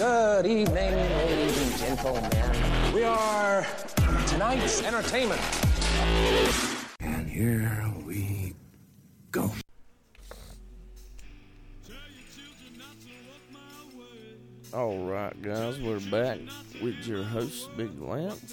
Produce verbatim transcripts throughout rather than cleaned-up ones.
Good evening, ladies and gentlemen. We are tonight's entertainment. And here we go. All right, guys, we're back with your host, Big Lance.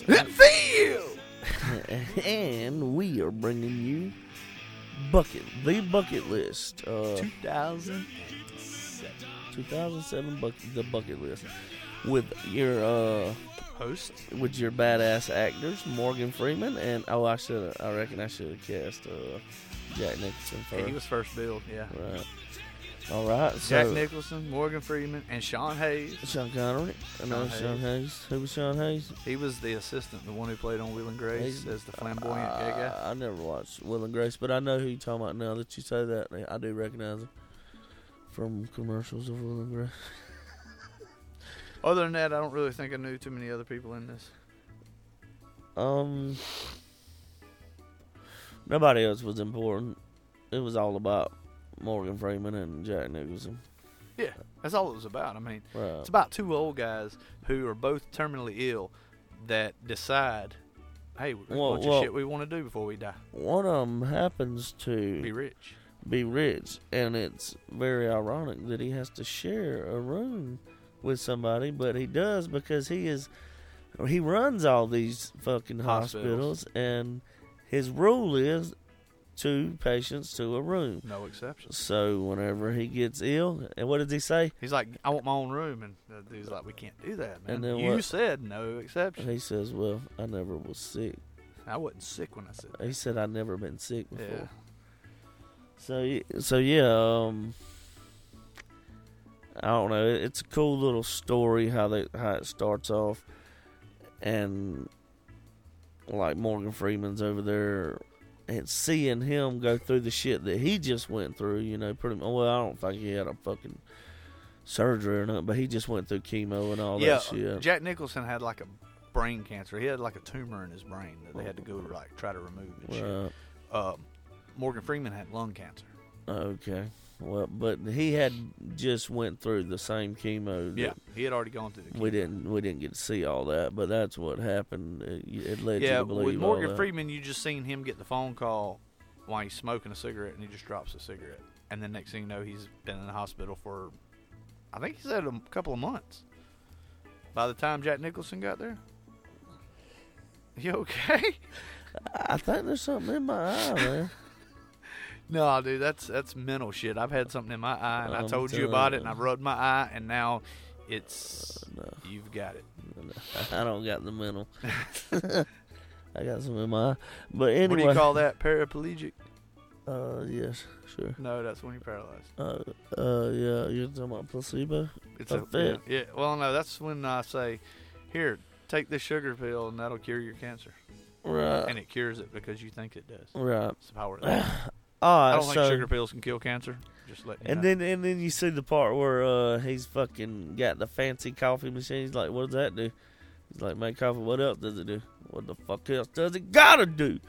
And we are bringing you Bucket, the Bucket List. Uh, two thousand seven. two thousand seven bucket, the Bucket List. With your, uh... Host? With your badass actors, Morgan Freeman, and, oh, I should I reckon I should have cast, uh, Jack Nicholson first. Yeah, he was first billed, yeah. Right. All right, so... Jack Nicholson, Morgan Freeman, and Sean Hayes. Sean Connery. I know Sean Sean Hayes. Hayes. Who was Sean Hayes? He was the assistant, the one who played on Will and Grace He's- as the flamboyant uh, gay guy. I never watched Will and Grace, but I know who you're talking about now that you say that. I do recognize him from commercials of Will and Grace. Other than that, I don't really think I knew too many other people in this. Um, nobody else was important. It was all about Morgan Freeman and Jack Nicholson. Yeah, that's all it was about. I mean, Right. it's about two old guys who are both terminally ill that decide, hey, we're Well, a bunch well- of shit we want to do before we die. One of them happens to Be rich. be rich, and it's very ironic that he has to share a room with somebody, but he does because he is he runs all these fucking hospitals, Hospitals. and his rule is two patients to a room. No exceptions. So whenever he gets ill, and what does he say? He's like, I want my own room. And the dude's like, we can't do that, man. And then You what- said no exceptions. He says, "Well, I never was sick." I wasn't sick when I said that. He said, "I've never been sick before." Yeah. So, y- so yeah, um, I don't know. It- It's a cool little story how they how it starts off, and like Morgan Freeman's over there, and seeing him go through the shit that he just went through. You know, pretty much. Well, I don't think he had a fucking surgery or nothing, but he just went through chemo and all Yeah, that shit. Jack Nicholson had like a brain cancer. He had like a tumor in his brain that they had to go like try to remove and shit. Right. Um, Morgan Freeman had lung cancer. Okay. Well, but he had just went through the same chemo. that Yeah, he had already gone through the chemo. We didn't we didn't get to see all that, but that's what happened. It, it led you Yeah, to believe with all Morgan that. Freeman, you just seen him get the phone call while he's smoking a cigarette, and he just drops a cigarette. And then next thing you know, he's been in the hospital for, I think he said a couple of months. By the time Jack Nicholson got there. You okay? I think there's something in my eye, man. No, dude, that's that's mental shit. I've had something in my eye, and i I'm told you telling about you. it, and I've rubbed my eye, and now it's Uh, no. you've got it. I don't got the mental. I got some in my eye. But anyway. What do you call that? Paraplegic? Uh, yes, sure. No, that's when you're paralyzed. Uh, uh, yeah, you're talking about placebo? It's A a fit. yeah, yeah. Well, no, that's when I say, here, take this sugar pill, and that'll cure your cancer, Right. and it cures it because you think it does. Right. It's the power of that. All right, I don't so, think sugar pills can kill cancer. Just let you And know. then and then you see the part where uh, he's fucking got the fancy coffee machine. He's like, what does that do? He's like, make coffee. What else does it do? What the fuck else does it gotta do?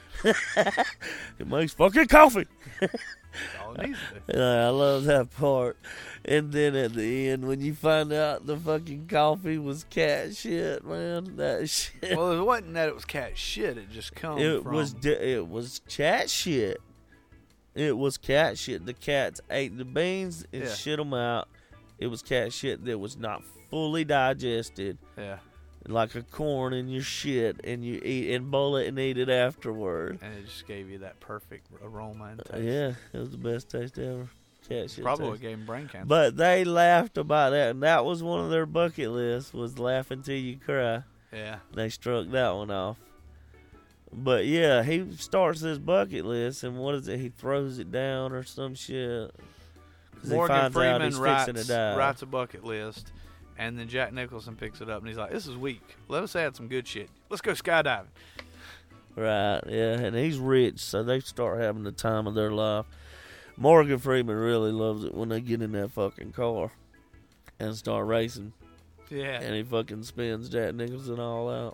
It makes fucking coffee. That's all it needs to do. Yeah, I love that part. And then at the end, when you find out the fucking coffee was cat shit, man, that shit. Well, it wasn't that it was cat shit. It just come It from. was di- it was cat shit. It was cat shit. The cats ate the beans and Yeah. shit them out. It was cat shit that was not fully digested, yeah, like a corn in your shit, and you eat and boil it and eat it afterward. and it just gave you that perfect aroma and Uh, taste. yeah, it was the best taste ever. Cat shit. Probably taste. gave him brain cancer. But they laughed about that, and that was one of their bucket lists, was laughing till you cry. yeah, They struck that one off. But yeah, he starts his bucket list, and what is it? He throws it down or some shit. 'Cause he Morgan finds out Freeman he's writes, fixing to die. writes a bucket list, and then Jack Nicholson picks it up, and he's like, "This is weak. Let us add some good shit. Let's go skydiving." Right, yeah, and he's rich, so they start having the time of their life. Morgan Freeman really loves it when they get in that fucking car and start racing, Yeah, and he fucking spins Jack Nicholson all out.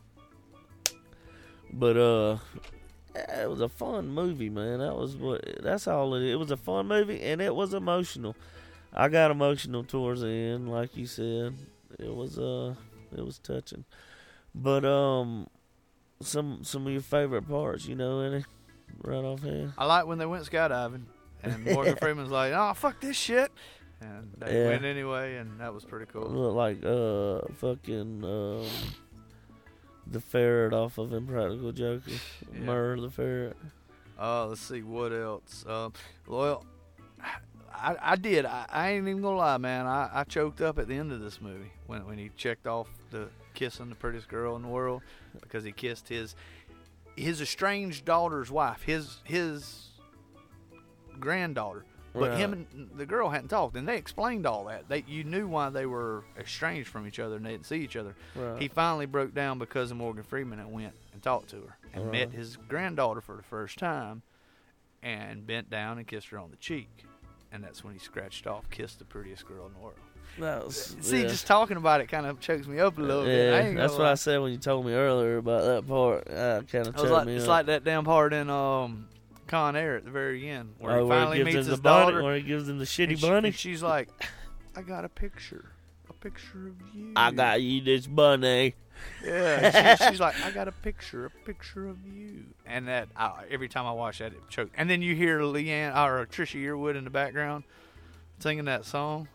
But uh, it was a fun movie, man. That was what. That's all it. It was a fun movie, and it was emotional. I got emotional towards the end, like you said. it was uh, it was touching. But um, some some of your favorite parts, you know, any right off here? I like when they went skydiving, and Morgan Freeman's like, "Oh, fuck this shit," and they Yeah. went anyway, and that was pretty cool. Look like uh, fucking um, the ferret off of Impractical Jokers, Yeah. Murr the ferret. Uh, let's see what else. Um, well, I, I did. I, I ain't even gonna lie, man. I, I choked up at the end of this movie when when he checked off the kissing the prettiest girl in the world because he kissed his his estranged daughter's wife, his his granddaughter. But Right. him and the girl hadn't talked, and they explained all that. They you knew why they were estranged from each other and they didn't see each other. Right. He finally broke down because of Morgan Freeman and went and talked to her and Right. met his granddaughter for the first time and bent down and kissed her on the cheek. And that's when he scratched off, kissed the prettiest girl in the world. That was, See, yeah. just talking about it kind of chokes me up a little bit. I Yeah, ain't that's gonna what I lie. said when you told me earlier about that part. Uh, kind of I was choked like, me it's up. like that damn part in um, Con Air at the very end where Oh, he where finally gives meets him his the bunny, daughter. where he gives him the shitty and she- bunny. and she's like, I got a picture. A picture of you. I got you this bunny. Yeah, she, she's like, I got a picture, a picture of you, and that I, every time I watch that, it choked. And then you hear Leanne or Trisha Yearwood in the background singing that song.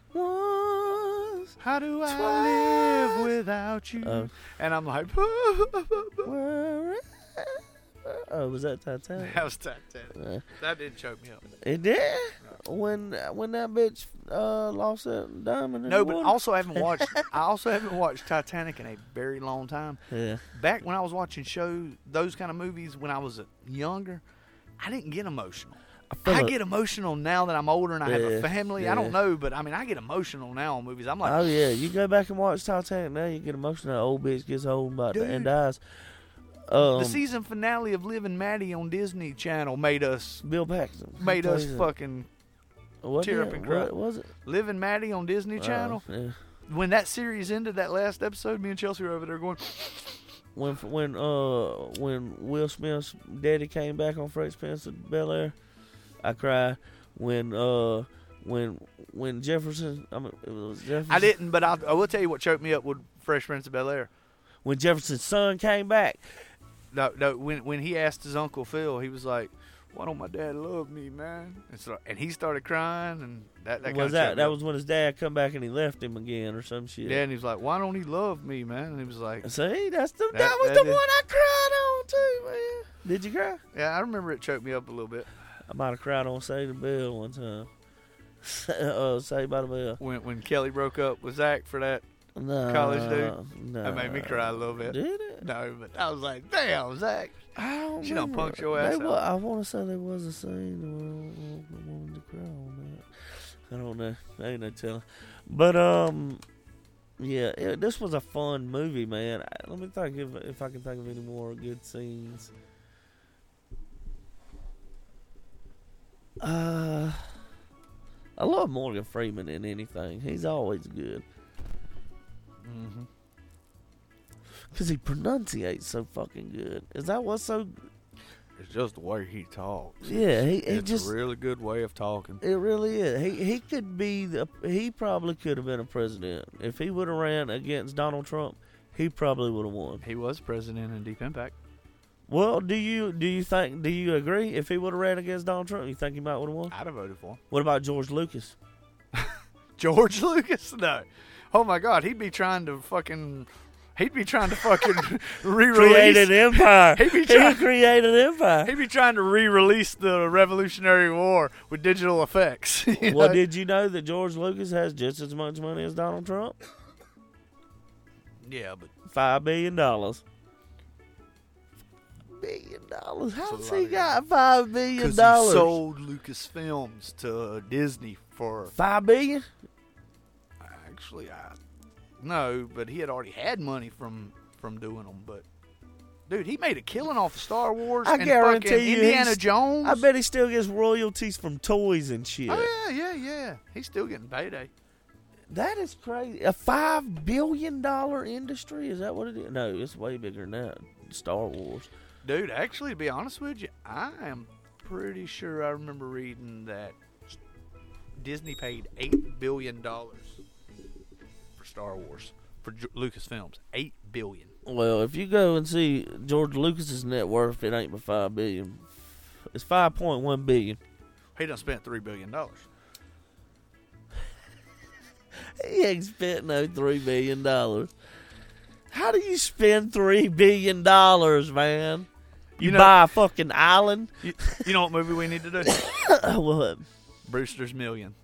Was How do I twice. live without you? Oh. And I'm like, wherever. Oh, was that Titanic? that was Titanic. Uh, That did choke me up. it did. When when that bitch uh, lost that diamond. In No, the but water? also I haven't watched. I also haven't watched Titanic in a very long time. yeah. Back when I was watching shows, those kind of movies, when I was younger, I didn't get emotional. I, feel I like- get emotional now that I'm older and I have Yeah, a family. I yeah. don't know, but I mean, I get emotional now on movies. I'm like, Oh yeah, you go back and watch Titanic now, you get emotional. That old bitch gets old about Dude. and dies. Um, the season finale of Liv and Maddie on Disney Channel made us Bill Paxton made us plays it. fucking What tear the- up and cry. What was it? Liv and Maddie on Disney Channel. Oh, yeah. When that series ended, that last episode, me and Chelsea were over there going, When when uh when Will Smith's daddy came back on Fresh Prince of Bel Air, I cried. When uh when when Jefferson, I mean it was Jefferson. I didn't, but I, I will tell you what choked me up with Fresh Prince of Bel Air. When Jefferson's son came back, No, no. When when he asked his Uncle Phil, he was like, "Why don't my dad love me, man?" And so, and he started crying, and that that was kinda that choked me that up. was when his dad come back and he left him again or some shit. Yeah, and he was like, "Why don't he love me, man?" And he was like, See, that's the that, That- was that the is- one I cried on too, man. Did you cry? "Yeah, I remember it choked me up a little bit." I might have cried on Say the Bell one time. uh, Say by the Bell. When when Kelly broke up with Zach for that, No, College dude? no. that made me cry a little bit. Did it? No, but I was like, "Damn, Zach." I don't She done remember. punked your ass They out. wa- I want to say there was a scene where I wanted to cry on that. I don't know. I ain't no telling. But um, yeah, it, this was a fun movie, man. I, let me think if if I can think of any more good scenes. Uh, I love Morgan Freeman in anything. He's always good Mm-hmm. because he pronunciates so fucking good. Is that what's so? It's just the way he talks. Yeah, he, he it's just. a really good way of talking. It really is. He he could be the. He probably could have been a president if he would have ran against Donald Trump. He probably would have won. He was president in Deep Impact. Well, do you do you think do you agree? If he would have ran against Donald Trump, you think he might would have won? I'd have voted for him. What about George Lucas? George Lucas? No. Oh my God, he'd be trying to fucking. He'd be trying to fucking re-release. Created empire. He'd be he trying- created empire. He'd be trying to re-release the Revolutionary War with digital effects. you Well, know? did you know that George Lucas has just as much money as Donald Trump? Yeah, but Five billion dollars. Billion dollars. That's How's a lot he of got five billion because dollars? he sold Lucasfilms to Disney for Five billion? actually, I no, but he had already had money from from doing them. But dude, he made a killing off of Star Wars I and guarantee fucking you Indiana he's- Jones. I bet he still gets royalties from toys and shit. Oh yeah, yeah, yeah. He's still getting payday. That is crazy. A five billion dollar industry? Is that what it is? No, it's way bigger than that. Star Wars. Dude, actually, to be honest with you, I am pretty sure I remember reading that Disney paid eight billion dollars for for Star Wars for J- Lucasfilms. Eight billion. Well, if you go and see George Lucas's net worth, it ain't but five billion. It's five point one billion. He done spent three billion dollars. He ain't spent no three billion dollars. How do you spend three billion dollars, man? You, You know- buy a fucking island? You, you know what movie we need to do? What? Brewster's Million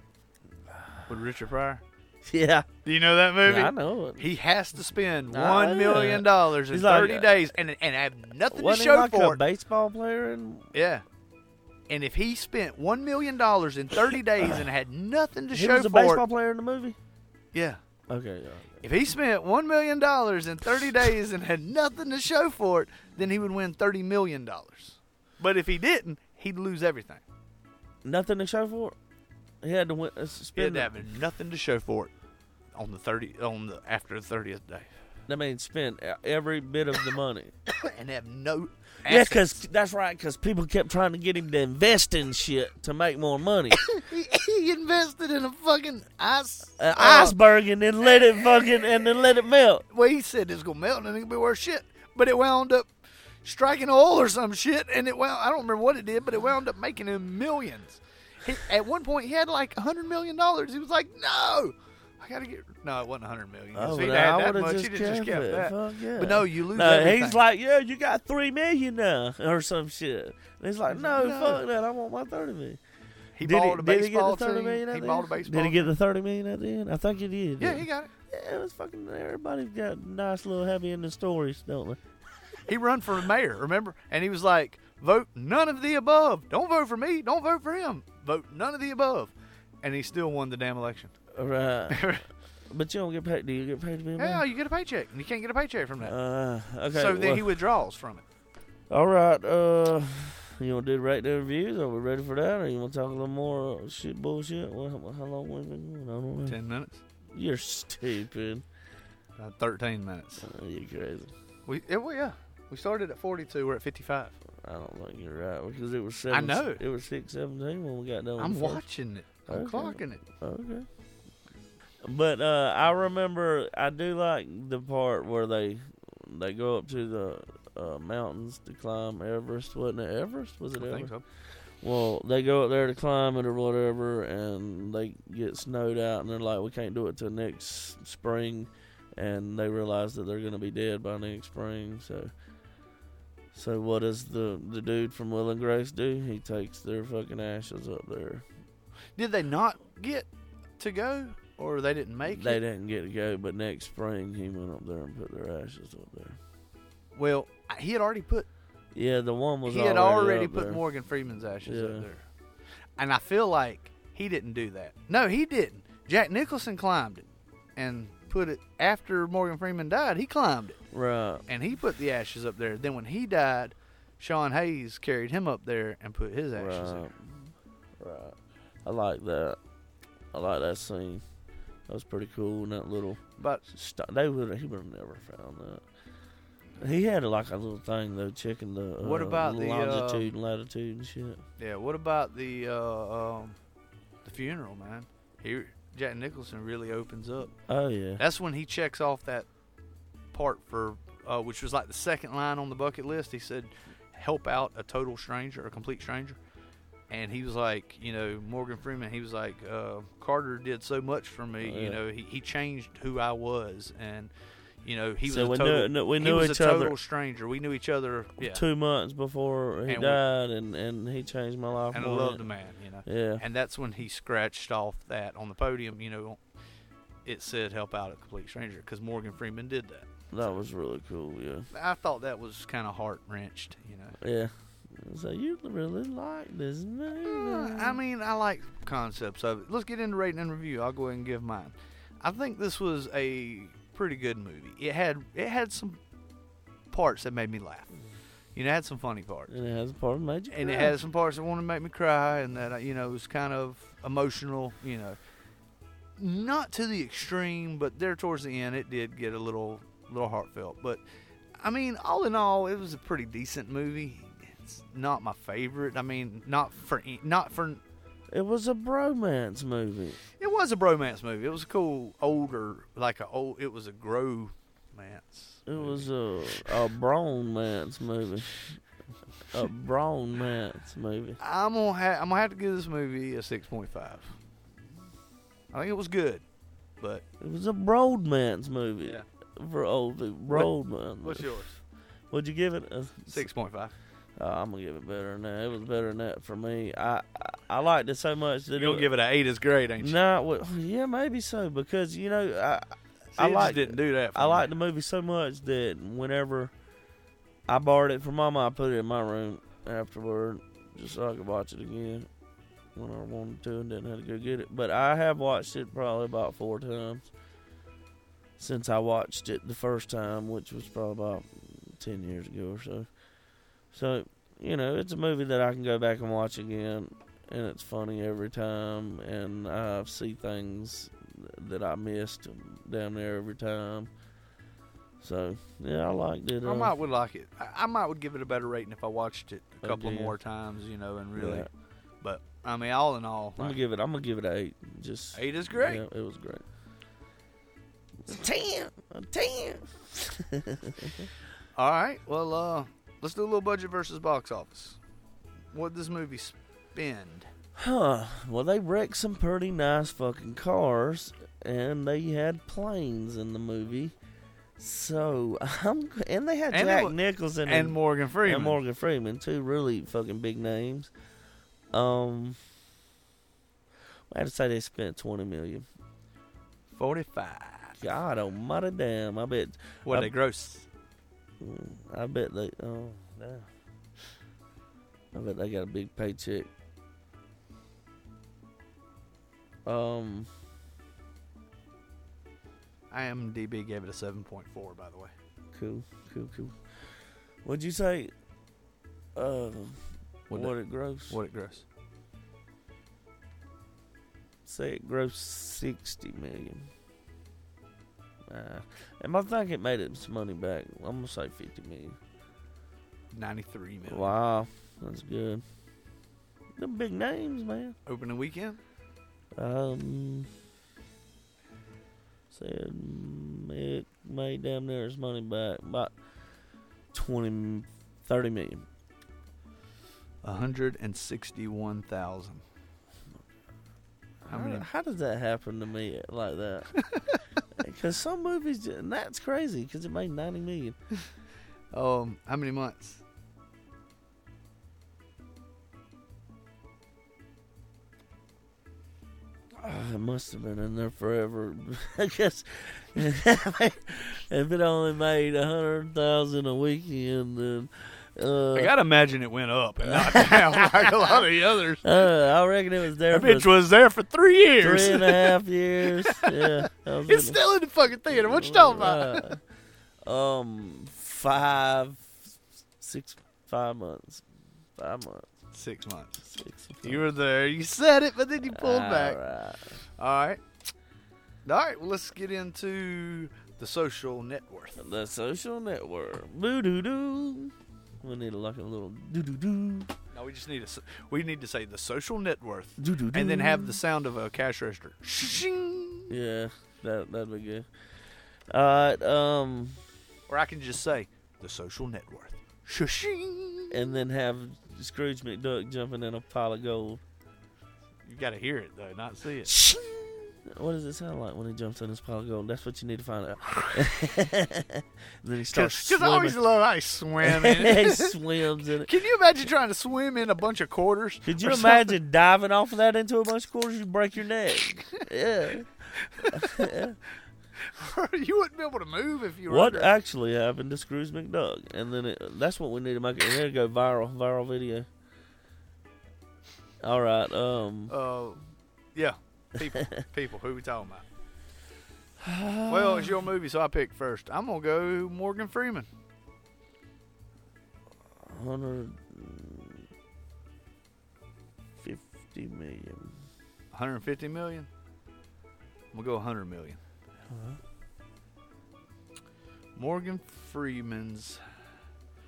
with Richard Pryor. Yeah. Do you know that movie? I know it. He has to spend I one know million that. dollars in He's like, thirty uh, days and and have nothing Wasn't to he show like for a it. baseball player? And Yeah. And if he spent one million dollars in thirty days and had nothing to he show was a for baseball it, player in the movie? yeah. Okay, yeah. If he spent one million dollars in thirty days and had nothing to show for it, then he would win thirty million dollars. But if he didn't, he'd lose everything. Nothing to show for it? He had to win, uh, He had spend to it. have nothing to show for it on the thirty on the after the thirtieth day, That means spend every bit of the money. and have no. Yeah, assets. because that's right. Because people kept trying to get him to invest in shit to make more money. he, he invested in a fucking ice An uh, iceberg, and then let it fucking and then let it melt. Well, he said it's gonna melt and it's gonna be worth shit, but it wound up striking oil or some shit, and it wound, I don't remember what it did, but it wound up making him millions. He, at one point, he had like a hundred million dollars. He was like, "No, I gotta get." No, it wasn't a hundred million. Oh, If he'd well, had I that would've much, just he'd have just kept kept it. that. Fuck yeah. But no, you lose No, everything. he's like, yeah, you got three million now, or some shit. And he's like, no, No. fuck that, I want my thirty million. he Did bought he, a did he get baseball the thirty team. million at He the bought a end? baseball. Did he get the thirty million at the end? I think he did. Yeah, didn't he got it. Yeah, it was fucking. Everybody's got nice little happy ending stories, don't they? He run for mayor, remember? And he was like, "Vote none of the above. Don't vote for me. Don't vote for him. Vote none of the above." And he still won the damn election. Right. But you don't get paid. Do you get paid to be a Hell, man? you get a paycheck, and you can't get a paycheck from that. Uh, okay. so then well, he withdraws from it. all right. Uh, you want to do rate the reviews? Are we ready for that, or you want to talk a little more uh, shit bullshit? Well, how, how long we been going? I don't know. Ten minutes. You're stupid. Uh, Thirteen minutes. Uh, you crazy. We yeah, well, yeah. We started at forty-two. We're at fifty-five. I don't think you're right because it was seven. I know. It was six seventeen when we got done. I'm with the first. watching it. I'm Okay. clocking it. Okay. But uh, I remember I do like the part where they they go up to the uh, mountains to climb Everest. Wasn't it Everest? Was it I Everest? think so. Well, they go up there to climb it or whatever, and they get snowed out, and they're like, "We can't do it till next spring," and they realize that they're gonna be dead by next spring. So, so what does the the dude from Will and Grace do? He takes their fucking ashes up there. Did they not get to go, or they didn't make They it? didn't get to go, but next spring he went up there and put their ashes up there. Well, he had already put. Yeah, the one was He had already, already up put there. Morgan Freeman's ashes Yeah. up there, and I feel like he didn't do that. No, he didn't. Jack Nicholson climbed it and put it after Morgan Freeman died. He climbed it Right. and he put the ashes up there. Then when he died, Sean Hayes carried him up there and put his ashes Right. there. Right. I like that. I like that scene. That was pretty cool. And that little But st- they would he would have never found that. He had like a little thing though, checking the uh, What about the, uh, longitude and latitude and shit. yeah, what about the uh, um, the funeral, man? He Jack Nicholson really opens up. Oh yeah. That's when he checks off that part for, uh, which was like the second line on the bucket list. He said, "Help out a total stranger, a complete stranger." And he was like, you know, Morgan Freeman. He was like, uh, Carter did so much for me. Oh, yeah. You know, he, he changed who I was, and you know, he So was we a knew- total. knew- we he knew was each a total other stranger. We knew each other. Yeah, Two months before he And we- died, and, and he changed my life. and I more loved than- the man. You know. Yeah. And that's when he scratched off that on the podium. You know, it said "Help out a complete stranger" because Morgan Freeman did that. That was really cool. Yeah. I thought that was kind of heart wrenched. You know. Yeah. So you really like this movie? Uh, I mean, I like concepts of it. Let's get into rating and review. I'll go ahead and give mine. I think this was a pretty good movie. It had it had some parts that made me laugh. You know, it had some funny parts, and it has a part of major. and it had some parts that wanted to make me cry, and that you know was kind of emotional. You know, not to the extreme, but there towards the end, it did get a little little heartfelt. But I mean, all in all, it was a pretty decent movie. It's not my favorite. I mean, not for not for. It was a bromance movie. It was a bromance movie. It was a cool older, like a old. It was a gromance. It was a a bromance movie. A bromance movie. I'm gonna ha- I'm gonna have to give this movie a six point five. I think it was good, but It was a bromance movie. yeah. For old people. Bromance. What's yours? Would you give it a Six point five. Oh, I'm gonna give it better than that. It was better than that for me. I I, I liked it so much that You'll it, give it an eight as grade, ain't you? Nah, well, yeah, maybe so because you know I See, I it just like didn't do that. For I me. liked the movie so much that whenever I borrowed it from Mama, I put it in my room afterward just so I could watch it again when I wanted to and didn't have to go get it. But I have watched it probably about four times since I watched it the first time, which was probably about ten years ago or so. So, you know, it's a movie that I can go back and watch again, and it's funny every time, and I see things that I missed down there every time. So, yeah, I liked it. I uh, might would like it. I, I might would give it a better rating if I watched it a Oh, couple of yeah. more times, you know, and really. Yeah. But I mean, all in all, I'm gonna like, give it. I'm gonna give it an eight. Just eight is great. Yeah, it was great. It's a ten. A ten. All right. Well, uh, let's do a little budget versus box office. What did this movie spend? Huh. Well, they wrecked some pretty nice fucking cars, and they had planes in the movie. So I'm, and they had And Jack it wa- Nicholson And Morgan Freeman. and Morgan Freeman, two really fucking big names. Um, I had to say they spent twenty million. Forty-five. God almighty damn! I bet. What I- they gross? I bet they. Oh, yeah. I bet they got a big paycheck. Um, IMDb gave it a seven point four. By the way. cool, cool, cool. What'd you say? Uh, what, What it gross? What it gross? Say it grossed sixty million. Uh, and I think it made its money back. I'm gonna say fifty million. Ninety-three million. Wow, that's good. Them big names, man. Opening weekend. Um, said it made damn near its money back, about twenty, thirty million. One hundred and sixty-one thousand. How How, many? how does that happen to me like that? Because some movies, and that's crazy because it made ninety million. Um, how many months? Oh, it must have been in there forever. I guess if it only made a hundred thousand a weekend, then uh, I gotta imagine it went up and not down like a lot of the others. uh, I reckon it was there That bitch for was there for three years. three and a half years. Yeah, I was It's in still in the fucking theater. What you talking about? uh, um, five, six, five months, five months, Six months. six. You were there. You said it, but then you pulled back. Alright. All right. All right. Well, let's get into the social net worth. The social network. Boo doo doo. We need a like a little doo doo doo. No, we just need to s- we need to say the social net worth, Doo doo doo. and then have the sound of a cash register. Shing. Yeah, that that'd be good. Alright, um, Or I can just say the social net worth. Shing. and then have Scrooge McDuck jumping in a pile of gold. You got to hear it though, not see it. What does it sound like when he jumps in his pile of gold? That's what you need to find out. And then he starts Because I always swimming. love how he swam in he it. swims in it. Can you imagine trying to swim in a bunch of quarters? Could you or imagine diving off of that into a bunch of quarters? You break your neck. Yeah. something? You wouldn't be able to move if you were What under. actually happened to Scrooge McDuck? And then it, that's what we need to make it. There go viral, viral video. All right. Um. Uh, yeah, people, people. Who we talking about? Well, it's your movie, so I picked first. I'm gonna go Morgan Freeman. Hundred fifty million. one hundred fifty million. I'm gonna go one hundred million. Morgan Freeman's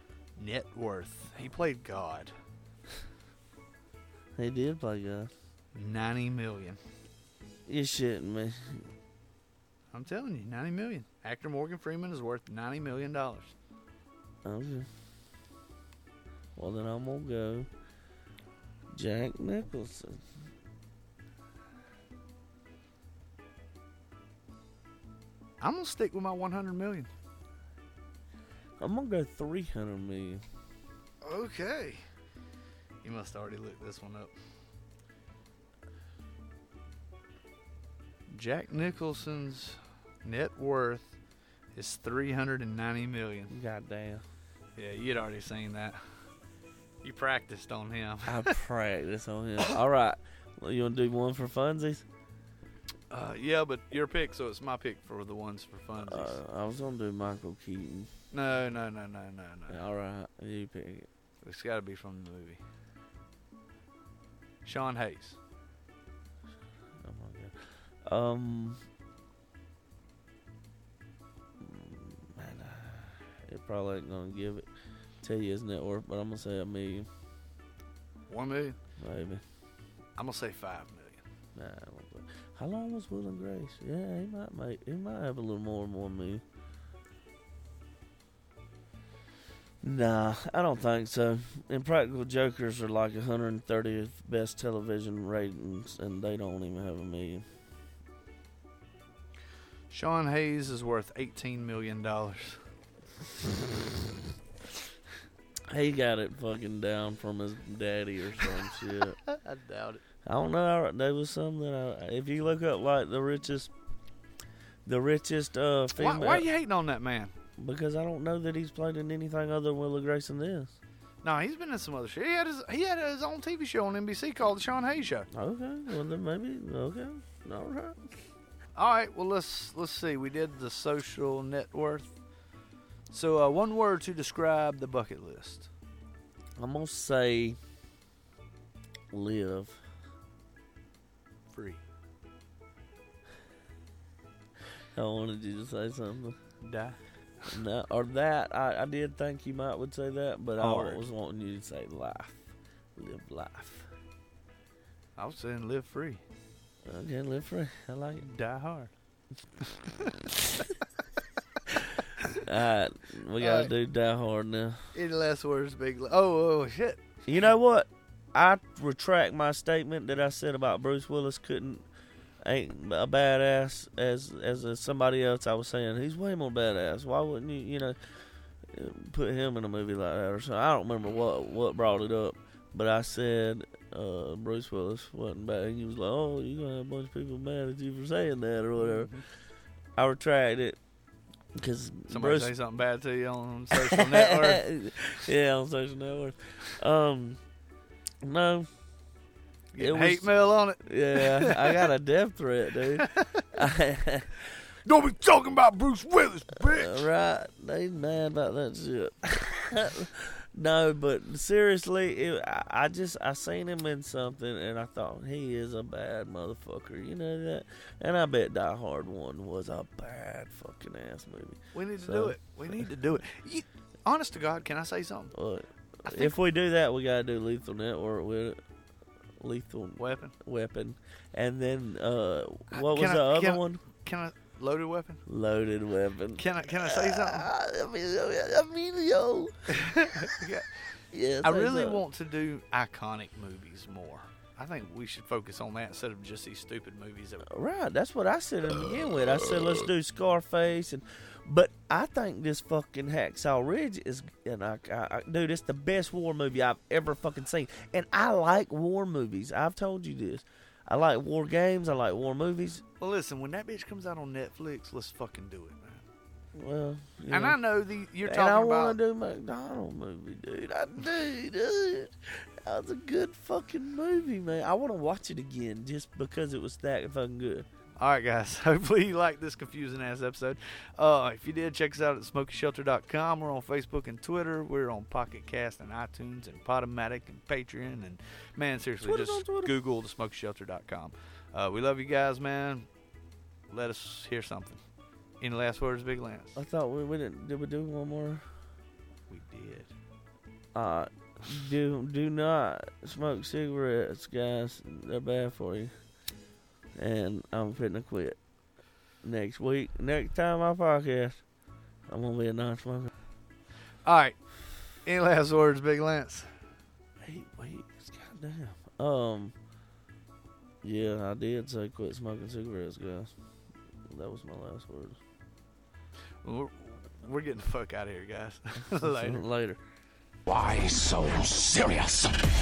net worth. He played God. He did play God. ninety million. You shitting me. I'm telling you, ninety million. Actor Morgan Freeman is worth ninety million dollars. Okay. Well, then I'm gonna go Jack Nicholson. I'm gonna stick with my one hundred million. I'm gonna go three hundred million. Okay. You must already look this one up. Jack Nicholson's net worth is three hundred ninety million. Goddamn. Yeah, you'd already seen that. You practiced on him. I practice on him. All right. Well, you want to do one for funsies? Uh, yeah, but your pick, so it's my pick for the ones for funsies. Uh, I was going to do Michael Keaton. No, no, no, no, no, no. All right. You pick it. It's got to be from the movie. Sean Hayes. Oh, my God. Um, man, uh, it probably ain't going to give it. Tell you his net worth, but I'm going to say a million. One million? Maybe. I'm going to say five million. Nah, I won't do it. How long was Will and Grace? Yeah, he might make, he might have a little more than one million. Nah, I don't think so. Impractical Jokers are like one hundred thirtieth best television ratings, and they don't even have a million. Sean Hayes is worth eighteen million dollars. He got it fucking down from his daddy or some shit. I doubt it. I don't know. There was some that I, if you look up like the richest, the richest uh, Why, female. why are you hating on that man? Because I don't know that he's played in anything other than Will and Grace than this. No, he's been in some other shit. He had his he had his own T V show on N B C called The Sean Hayes Show. Okay, well then maybe okay, all right. All right, well let's let's see. We did the social net worth. So uh, one word to describe the bucket list. I'm gonna say live. Free. I wanted you to say something. Die. No, or that I, I did think you might would say that, but Hard. I was wanting you to say life, live life. I was saying live free. Okay, live free. I like it. Die hard. All right, we gotta All right. do Die Hard now. Any last words, big? L- oh, oh, shit. You know what? I retract my statement that I said about Bruce Willis couldn't ain't a badass as as a, somebody else. I was saying he's way more badass. Why wouldn't you you know put him in a movie like that or something? I don't remember what what brought it up, but I said uh, Bruce Willis wasn't bad. He was like, "Oh, you gonna have a bunch of people mad at you for saying that or whatever." Mm-hmm. I retract it because Somebody Bruce say something bad to you on social network. yeah, on social network. Um, no. Getting It hate was- mail on it. Yeah, I got a death threat, dude. Don't be talking about Bruce Willis, bitch. Right, they mad about that shit. No, but seriously, it, I, I just I seen him in something and I thought he is a bad motherfucker. You know that, and I bet Die Hard One was a bad fucking ass movie. We need to So- do it. We need to do it. You, honest to God, can I say something? But I think- if we do that, we gotta do Lethal Network with it. Lethal Weapon. Weapon, and then uh, what Can was I- the other can I- one? Can I loaded weapon? Loaded Weapon. Can I can I say something? I mean, Emilio. Yeah. Yeah, I say really something. want to do iconic movies more. I think we should focus on that instead of just these stupid movies. That Right, that's what I said to begin with. I said let's do Scarface, and but I think this fucking Hacksaw Ridge is, and I, I, I, dude, it's the best war movie I've ever fucking seen. And I like war movies. I've told you this. I like war games. I like war movies. well, listen, when that bitch comes out on Netflix, let's fucking do it, man. Well, you And know. I know the you're And I talking want about. to do McDonald movie, dude. I do, dude. That was a good fucking movie, man. I want to watch it again just because it was that fucking good. All right, guys. Hopefully you liked this confusing ass episode. Uh, if you did, check us out at smoky shelter dot com. We're on Facebook and Twitter. We're on Pocket Cast and iTunes and Podomatic and Patreon. And man, seriously, Twitter's on just Twitter. Google the smoky shelter dot com. Uh, we love you guys, man. Let us hear something. Any last words, Big Lance? I thought we, we didn't. Did we do one more? We did. Uh, do do not smoke cigarettes, guys. They're bad for you. And I'm finna quit. Next week, next time I podcast, I'm gonna be a non-smoker. All right. Any last words, Big Lance? Eight weeks, goddamn. Um, yeah, I did say quit smoking cigarettes, guys. That was my last words. We're, we're getting the fuck out of here, guys. Later. Later. Why so serious?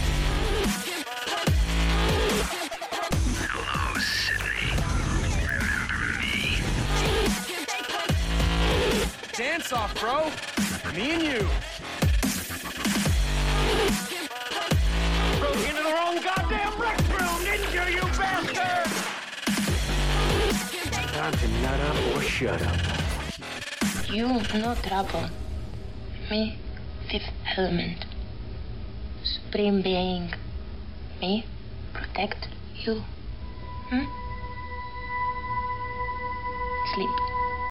Hello, Sydney. Remember me? Dance off, bro. Me and you. Broke into the wrong goddamn rec room, didn't you, you bastard? Time to nut up or shut up. You, no trouble. Me, fifth element. Supreme being. Me, protect you. Hmm? Sleep.